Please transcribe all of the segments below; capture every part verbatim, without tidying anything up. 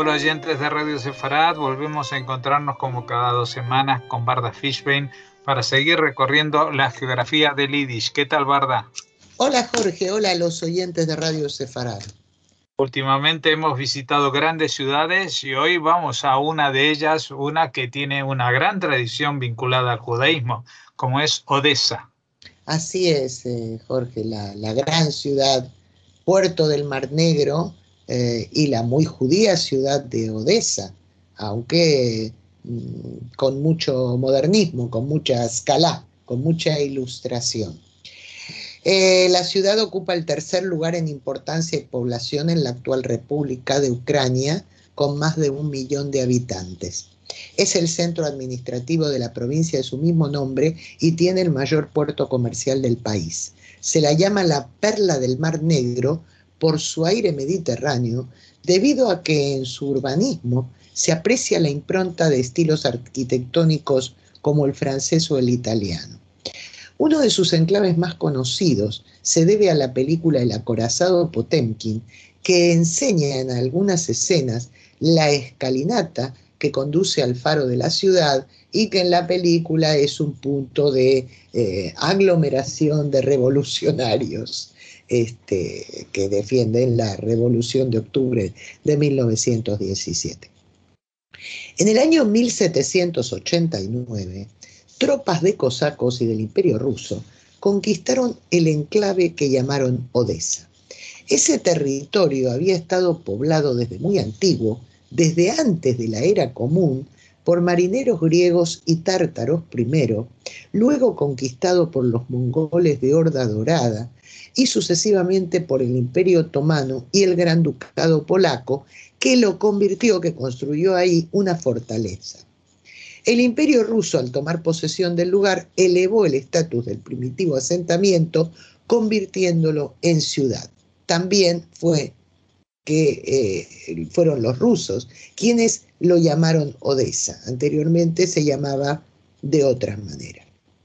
Hola oyentes de Radio Sefarad, volvemos a encontrarnos como cada dos semanas con Barda Fishbein para seguir recorriendo la geografía del Yiddish. ¿Qué tal, Barda? Hola Jorge, hola a los oyentes de Radio Sefarad. Últimamente hemos visitado grandes ciudades y hoy vamos a una de ellas, una que tiene una gran tradición vinculada al judaísmo, como es Odessa. Así es, eh, Jorge, la, la gran ciudad, puerto del Mar Negro, eh, y la muy judía ciudad de Odessa, aunque mm, con mucho modernismo, con mucha escala, con mucha ilustración. Eh, la ciudad ocupa el tercer lugar en importancia y población en la actual República de Ucrania, con más de un millón de habitantes. Es el centro administrativo de la provincia de su mismo nombre y tiene el mayor puerto comercial del país. Se la llama la Perla del Mar Negro por su aire mediterráneo, debido a que en su urbanismo se aprecia la impronta de estilos arquitectónicos como el francés o el italiano. Uno de sus enclaves más conocidos se debe a la película El acorazado Potemkin, que enseña en algunas escenas la escalinata que conduce al faro de la ciudad y que en la película es un punto de eh, aglomeración de revolucionarios este, que defienden la Revolución de Octubre de mil novecientos diecisiete. En el año mil setecientos ochenta y nueve, tropas de cosacos y del Imperio Ruso conquistaron el enclave que llamaron Odessa. Ese territorio había estado poblado desde muy antiguo, desde antes de la era común, por marineros griegos y tártaros primero, luego conquistado por los mongoles de Horda Dorada y sucesivamente por el Imperio Otomano y el Gran Ducado Polaco, que lo convirtió, que construyó ahí una fortaleza. El Imperio Ruso, al tomar posesión del lugar, elevó el estatus del primitivo asentamiento, convirtiéndolo en ciudad. También fue que eh, fueron los rusos quienes lo llamaron Odessa. Anteriormente se llamaba de otra manera.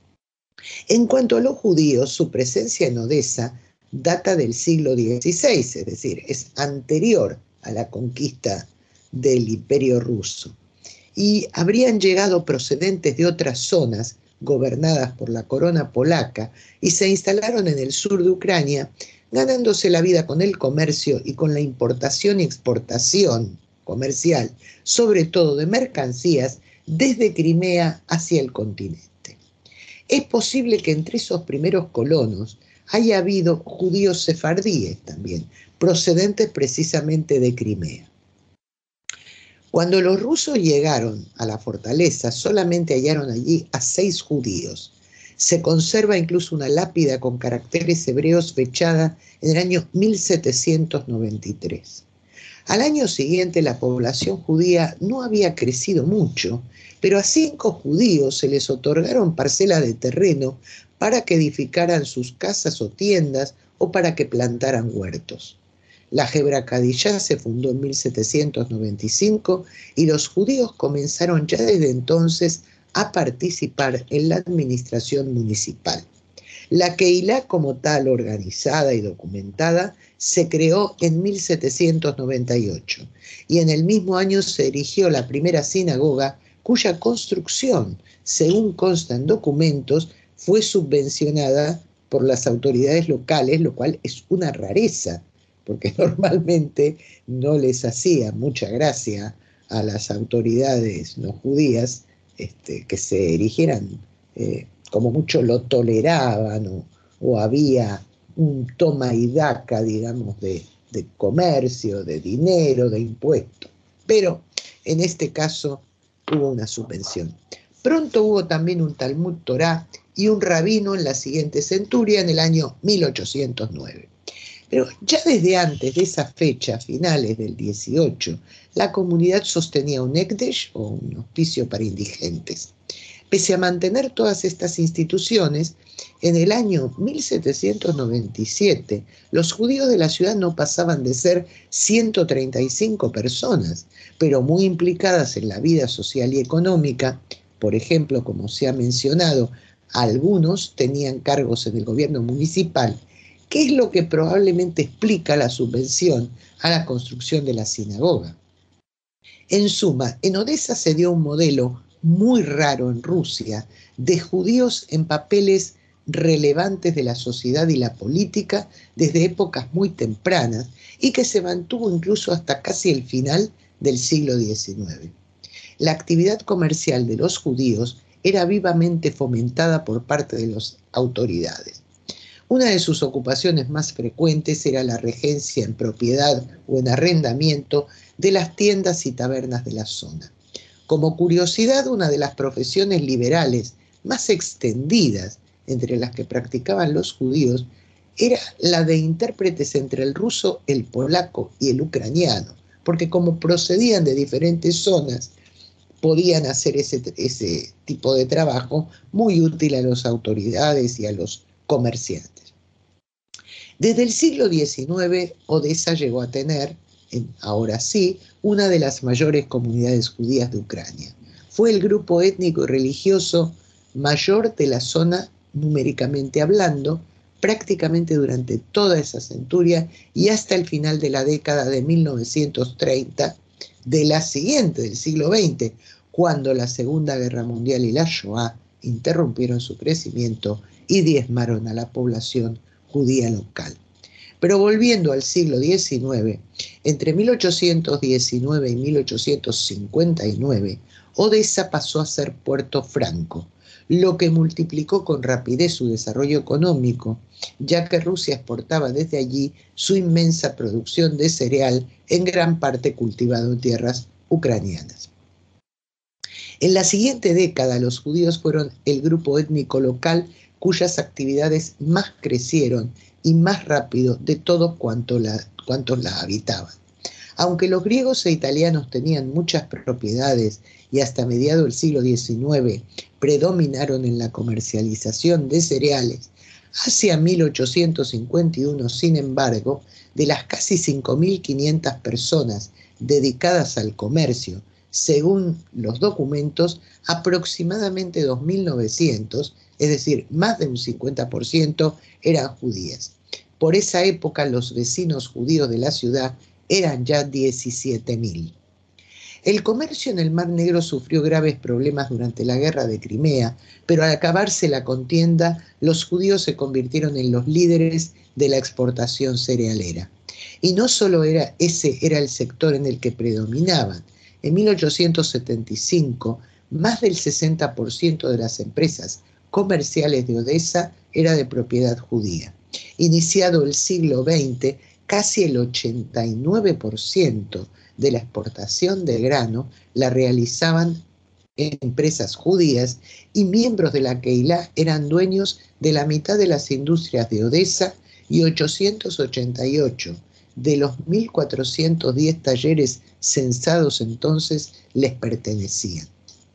En cuanto a los judíos, su presencia en Odessa data del siglo dieciséis, es decir, es anterior a la conquista del Imperio Ruso. Y habrían llegado procedentes de otras zonas gobernadas por la corona polaca y se instalaron en el sur de Ucrania, ganándose la vida con el comercio y con la importación y exportación comercial, sobre todo de mercancías, desde Crimea hacia el continente. Es posible que entre esos primeros colonos haya habido judíos sefardíes también, procedentes precisamente de Crimea. Cuando los rusos llegaron a la fortaleza, solamente hallaron allí a seis judíos. Se conserva incluso una lápida con caracteres hebreos fechada en el año mil setecientos noventa y tres. Al año siguiente la población judía no había crecido mucho, pero a cinco judíos se les otorgaron parcelas de terreno para que edificaran sus casas o tiendas o para que plantaran huertos. La Hebra Kadishá se fundó en mil setecientos noventa y cinco y los judíos comenzaron ya desde entonces a participar en la administración municipal. La Keilah como tal, organizada y documentada, se creó en mil setecientos noventa y ocho y en el mismo año se erigió la primera sinagoga cuya construcción, según consta en documentos, fue subvencionada por las autoridades locales, lo cual es una rareza, porque normalmente no les hacía mucha gracia a las autoridades no judías este, que se erigieran, eh, como mucho lo toleraban, o, o había un toma y daca, digamos, de, de comercio, de dinero, de impuestos. Pero en este caso hubo una subvención. Pronto hubo también un Talmud Torá y un rabino en la siguiente centuria, en el año mil ochocientos nueve. Pero ya desde antes de esa fecha, finales del dieciocho, la comunidad sostenía un ekdesh o un hospicio para indigentes. Pese a mantener todas estas instituciones, en el año mil setecientos noventa y siete los judíos de la ciudad no pasaban de ser ciento treinta y cinco personas, pero muy implicadas en la vida social y económica. Por ejemplo, como se ha mencionado, algunos tenían cargos en el gobierno municipal, que es lo que probablemente explica la subvención a la construcción de la sinagoga. En suma, en Odesa se dio un modelo muy raro en Rusia de judíos en papeles relevantes de la sociedad y la política desde épocas muy tempranas y que se mantuvo incluso hasta casi el final del siglo diecinueve. La actividad comercial de los judíos era vivamente fomentada por parte de las autoridades. Una de sus ocupaciones más frecuentes era la regencia en propiedad o en arrendamiento de las tiendas y tabernas de la zona. Como curiosidad, una de las profesiones liberales más extendidas entre las que practicaban los judíos era la de intérpretes entre el ruso, el polaco y el ucraniano, porque como procedían de diferentes zonas, podían hacer ese, ese tipo de trabajo muy útil a las autoridades y a los comerciantes. Desde el siglo diecinueve, Odesa llegó a tener, ahora sí, una de las mayores comunidades judías de Ucrania. Fue el grupo étnico y religioso mayor de la zona numéricamente hablando, prácticamente durante toda esa centuria y hasta el final de la década de mil novecientos treinta de la siguiente, del siglo veinte, cuando la Segunda Guerra Mundial y la Shoah interrumpieron su crecimiento y diezmaron a la población judía local. Pero volviendo al siglo diecinueve, entre mil ochocientos diecinueve y mil ochocientos cincuenta y nueve, Odesa pasó a ser Puerto Franco, lo que multiplicó con rapidez su desarrollo económico, ya que Rusia exportaba desde allí su inmensa producción de cereal, en gran parte cultivado en tierras ucranianas. En la siguiente década, los judíos fueron el grupo étnico local cuyas actividades más crecieron y más rápido de todos cuantos la, cuantos la habitaban. Aunque los griegos e italianos tenían muchas propiedades y hasta mediados del siglo diecinueve predominaron en la comercialización de cereales, hacia mil ochocientos cincuenta y uno, sin embargo, de las casi cinco mil quinientas personas dedicadas al comercio, según los documentos, aproximadamente dos mil novecientos, es decir, más de un cincuenta por ciento, eran judías. Por esa época, los vecinos judíos de la ciudad eran ya diecisiete mil. El comercio en el Mar Negro sufrió graves problemas durante la Guerra de Crimea, pero al acabarse la contienda, los judíos se convirtieron en los líderes de la exportación cerealera. Y no solo era, ese era el sector en el que predominaban. En mil ochocientos setenta y cinco, más del sesenta por ciento de las empresas comerciales de Odesa era de propiedad judía. Iniciado el siglo veinte, casi el ochenta y nueve por ciento de la exportación de grano la realizaban empresas judías y miembros de la Keilah eran dueños de la mitad de las industrias de Odesa y ochocientos ochenta y ocho de los mil cuatrocientos diez talleres censados entonces les pertenecían.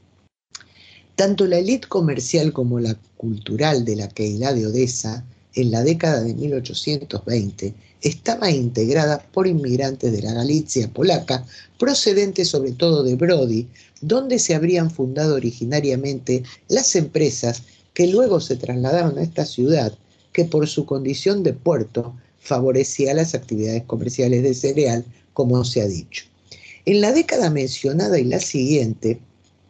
Tanto la élite comercial como la cultural de la Keilah de Odesa en la década de mil ochocientos veinte estaba integrada por inmigrantes de la Galicia polaca, procedentes sobre todo de Brody, donde se habrían fundado originariamente las empresas que luego se trasladaron a esta ciudad, que por su condición de puerto favorecía las actividades comerciales de cereal, como se ha dicho. En la década mencionada y la siguiente,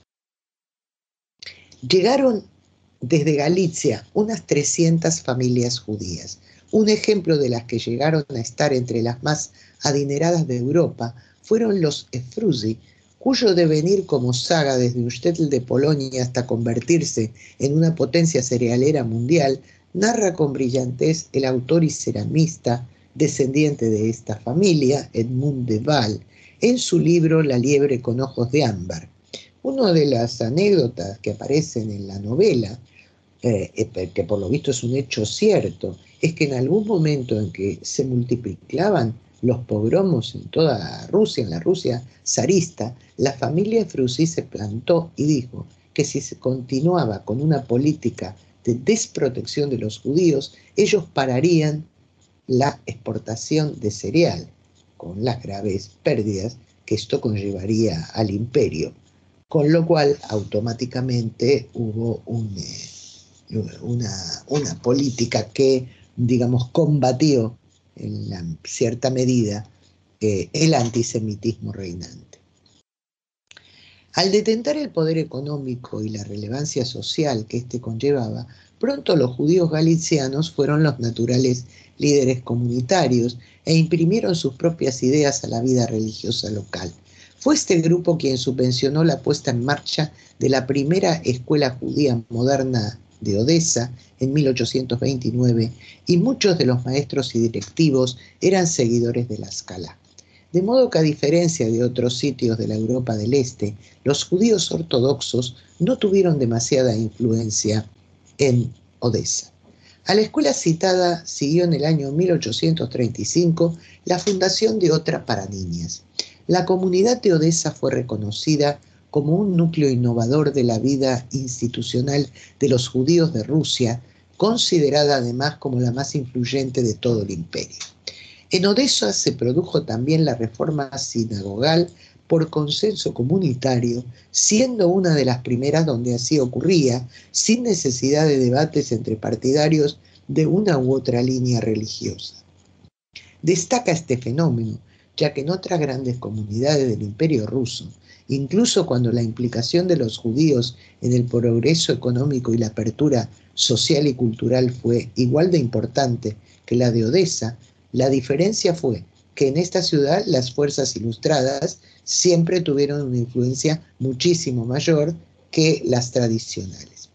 llegaron desde Galicia unas trescientas familias judías. Un ejemplo de las que llegaron a estar entre las más adineradas de Europa fueron los Efrusi, cuyo devenir como saga desde un shtetl de Polonia hasta convertirse en una potencia cerealera mundial, narra con brillantez el autor y ceramista descendiente de esta familia, Edmund de Waal, en su libro La liebre con ojos de ámbar. Una de las anécdotas que aparecen en la novela, eh, que por lo visto es un hecho cierto, es que en algún momento en que se multiplicaban los pogromos en toda Rusia, en la Rusia zarista, la familia Efrusi se plantó y dijo que si se continuaba con una política de desprotección de los judíos, ellos pararían la exportación de cereal, con las graves pérdidas que esto conllevaría al imperio, con lo cual automáticamente hubo un, eh, una, una política que, digamos, combatió en la, cierta medida eh, el antisemitismo reinante. Al detentar el poder económico y la relevancia social que éste conllevaba, pronto los judíos galicianos fueron los naturales líderes comunitarios e imprimieron sus propias ideas a la vida religiosa local. Fue este grupo quien subvencionó la puesta en marcha de la primera escuela judía moderna de Odesa en mil ochocientos veintinueve, y muchos de los maestros y directivos eran seguidores de la Scala. De modo que, a diferencia de otros sitios de la Europa del Este, los judíos ortodoxos no tuvieron demasiada influencia en Odesa. A la escuela citada siguió en el año mil ochocientos treinta y cinco la fundación de otra para niñas. La comunidad de Odesa fue reconocida como un núcleo innovador de la vida institucional de los judíos de Rusia, considerada además como la más influyente de todo el imperio. En Odesa se produjo también la reforma sinagogal por consenso comunitario, siendo una de las primeras donde así ocurría, sin necesidad de debates entre partidarios de una u otra línea religiosa. Destaca este fenómeno, ya que en otras grandes comunidades del Imperio ruso, incluso cuando la implicación de los judíos en el progreso económico y la apertura social y cultural fue igual de importante que la de Odesa, la diferencia fue que en esta ciudad las fuerzas ilustradas siempre tuvieron una influencia muchísimo mayor que las tradicionales.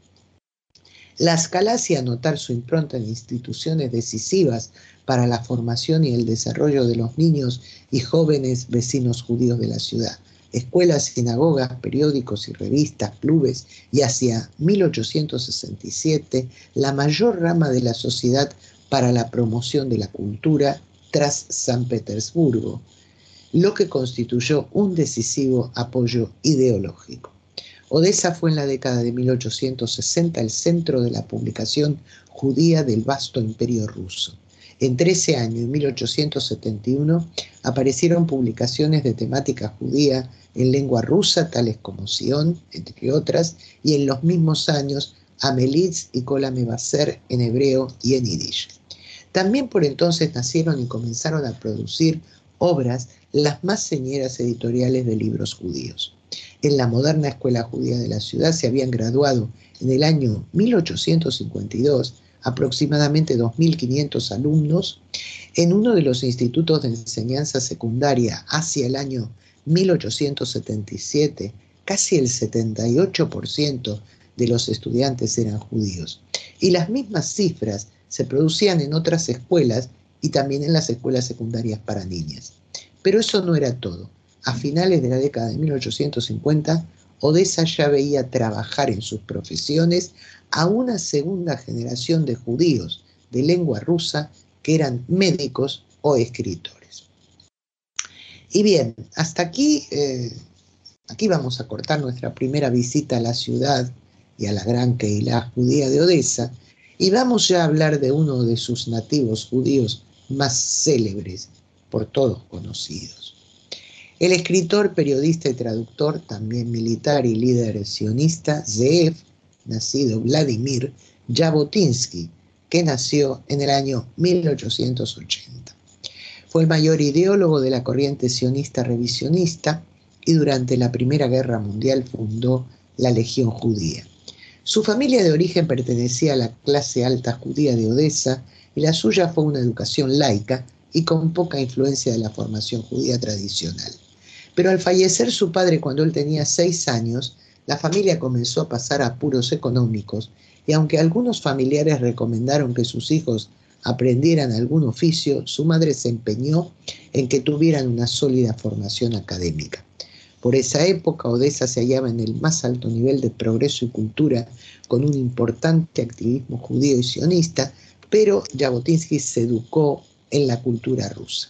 La Scala hacía notar su impronta en instituciones decisivas para la formación y el desarrollo de los niños y jóvenes vecinos judíos de la ciudad. Escuelas, sinagogas, periódicos y revistas, clubes, y hacia mil ochocientos sesenta y siete la mayor rama de la sociedad para la promoción de la cultura tras San Petersburgo, lo que constituyó un decisivo apoyo ideológico. Odesa fue en la década de mil ochocientos sesenta el centro de la publicación judía del vasto imperio ruso. Entre ese año y mil ochocientos setenta y uno aparecieron publicaciones de temática judía en lengua rusa, tales como Sion, entre otras, y en los mismos años Amelitz y Kol HaMevaser en hebreo y en yiddish. También por entonces nacieron y comenzaron a producir obras las más señeras editoriales de libros judíos. En la moderna escuela judía de la ciudad se habían graduado en el año mil ochocientos cincuenta y dos aproximadamente dos mil quinientos alumnos. En uno de los institutos de enseñanza secundaria hacia el año mil ochocientos setenta y siete, casi el setenta y ocho por ciento de los estudiantes eran judíos. Y las mismas cifras se producían en otras escuelas y también en las escuelas secundarias para niñas. Pero eso no era todo. A finales de la década de mil ochocientos cincuenta, Odesa ya veía trabajar en sus profesiones a una segunda generación de judíos de lengua rusa que eran médicos o escritores. Y bien, hasta aquí, eh, aquí vamos a cortar nuestra primera visita a la ciudad y a la gran Kehilá judía de Odesa, y vamos ya a hablar de uno de sus nativos judíos más célebres, por todos conocidos. El escritor, periodista y traductor, también militar y líder sionista, Zeev, nacido Vladimir Jabotinsky, que nació en el año mil ochocientos ochenta. Fue el mayor ideólogo de la corriente sionista revisionista y durante la Primera Guerra Mundial fundó la Legión Judía. Su familia de origen pertenecía a la clase alta judía de Odesa y la suya fue una educación laica y con poca influencia de la formación judía tradicional. Pero al fallecer su padre cuando él tenía seis años, la familia comenzó a pasar apuros económicos y aunque algunos familiares recomendaron que sus hijos aprendieran algún oficio, su madre se empeñó en que tuvieran una sólida formación académica. Por esa época, Odesa se hallaba en el más alto nivel de progreso y cultura, con un importante activismo judío y sionista, pero Jabotinsky se educó en la cultura rusa.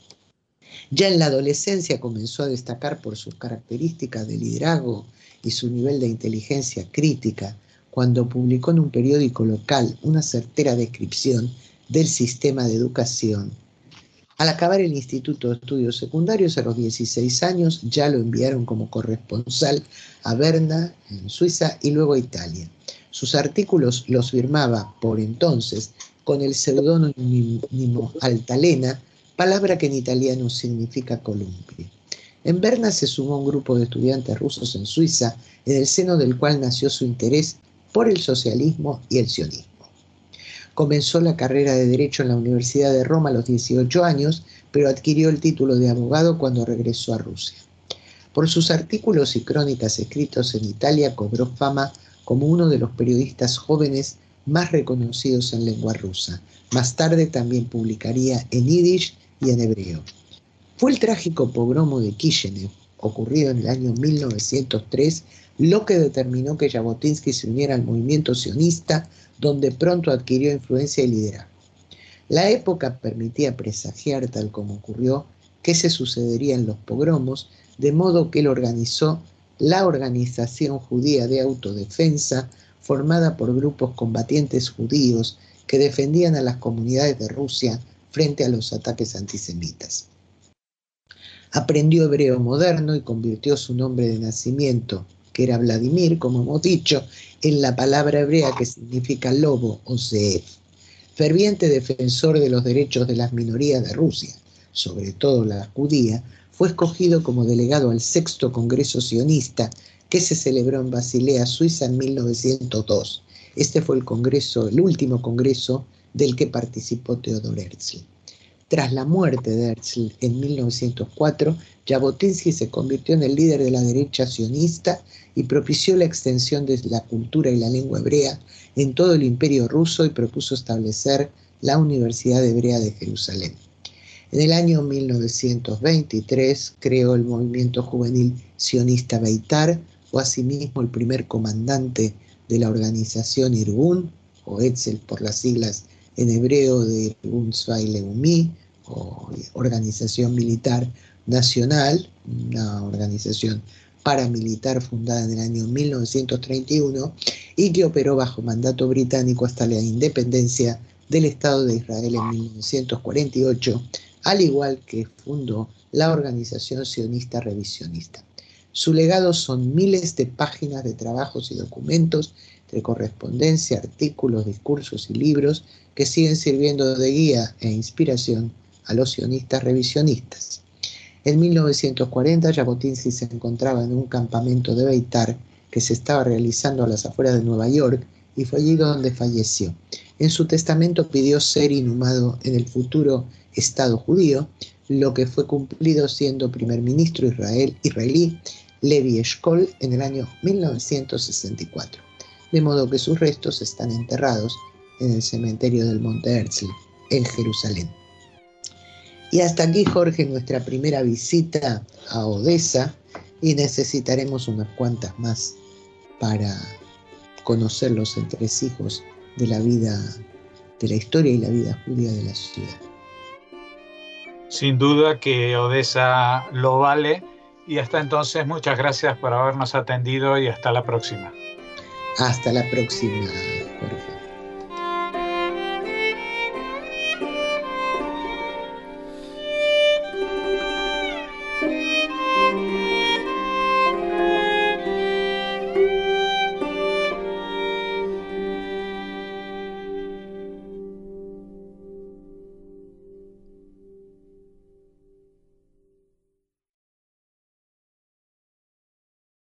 Ya en la adolescencia comenzó a destacar por sus características de liderazgo y su nivel de inteligencia crítica, cuando publicó en un periódico local una certera descripción del sistema de educación. Al acabar el Instituto de Estudios Secundarios a los dieciséis años, ya lo enviaron como corresponsal a Berna, en Suiza, y luego a Italia. Sus artículos los firmaba por entonces con el seudónimo Altalena, palabra que en italiano significa columpio. En Berna se sumó un grupo de estudiantes rusos en Suiza, en el seno del cual nació su interés por el socialismo y el sionismo. Comenzó la carrera de Derecho en la Universidad de Roma a los dieciocho años, pero adquirió el título de abogado cuando regresó a Rusia. Por sus artículos y crónicas escritos en Italia, cobró fama como uno de los periodistas jóvenes más reconocidos en lengua rusa. Más tarde también publicaría en yiddish y en hebreo. Fue el trágico pogromo de Kishinev, ocurrido en el año mil novecientos tres, lo que determinó que Jabotinsky se uniera al movimiento sionista, donde pronto adquirió influencia y liderazgo. La época permitía presagiar, tal como ocurrió, qué se sucedería en los pogromos, de modo que él organizó la Organización Judía de Autodefensa, formada por grupos combatientes judíos que defendían a las comunidades de Rusia frente a los ataques antisemitas. Aprendió hebreo moderno y convirtió su nombre de nacimiento, que era Vladimir, como hemos dicho, en la palabra hebrea que significa lobo o zeev. Ferviente defensor de los derechos de las minorías de Rusia, sobre todo la judía, fue escogido como delegado al sexto Congreso Sionista que se celebró en Basilea, Suiza, en mil novecientos dos. Este fue el congreso, el último congreso del que participó Theodor Herzl. Tras la muerte de Herzl en mil novecientos cuatro, Jabotinsky se convirtió en el líder de la derecha sionista y propició la extensión de la cultura y la lengua hebrea en todo el imperio ruso y propuso establecer la Universidad Hebrea de Jerusalén. En el año mil novecientos veintitrés creó el movimiento juvenil sionista Beitar, o asimismo el primer comandante de la organización Irgun, o Etzel por las siglas en hebreo de Irgun Tzvai Leumi, o Organización Militar Nacional, una organización paramilitar fundada en el año mil novecientos treinta y uno y que operó bajo mandato británico hasta la independencia del Estado de Israel en mil novecientos cuarenta y ocho, al igual que fundó la Organización Sionista Revisionista. Su legado son miles de páginas de trabajos y documentos, de correspondencia, artículos, discursos y libros que siguen sirviendo de guía e inspiración a los sionistas revisionistas. En mil novecientos cuarenta, Jabotinsky se encontraba en un campamento de Beitar que se estaba realizando a las afueras de Nueva York y fue allí donde falleció. En su testamento pidió ser inhumado en el futuro Estado judío, lo que fue cumplido siendo primer ministro israel, israelí Levi Eshkol en el año mil novecientos sesenta y cuatro. De modo que sus restos están enterrados en el cementerio del Monte Herzl, en Jerusalén. Y hasta aquí, Jorge, nuestra primera visita a Odesa, y necesitaremos unas cuantas más para conocer los entresijos de la vida, de la historia y la vida judía de la ciudad. Sin duda que Odesa lo vale, y hasta entonces muchas gracias por habernos atendido y hasta la próxima. Hasta la próxima.